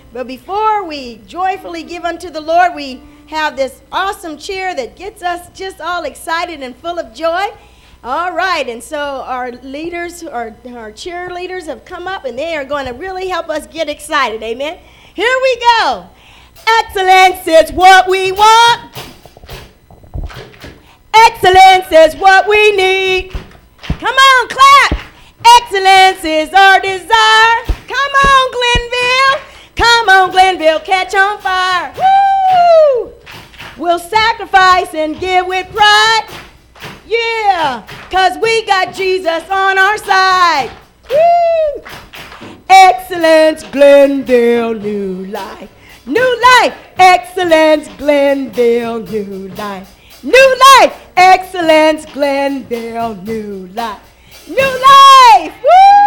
But before we joyfully give unto the Lord, we have this awesome cheer that gets us just all excited and full of joy. All right, and so our leaders, our cheerleaders have come up, and they are going to really help us get excited. Amen. Here we go. Excellence is what we want. Excellence is what we need. Come on, clap. Excellence is our desire. Come on, Glenville. Come on, Glenville, catch on fire. Woo! We'll sacrifice and give with pride. Yeah, because we got Jesus on our side. Woo! Excellence, Glenville, new life. New life, excellence, Glenville, new life. New life, excellence, Glenville, new life. New life, woo!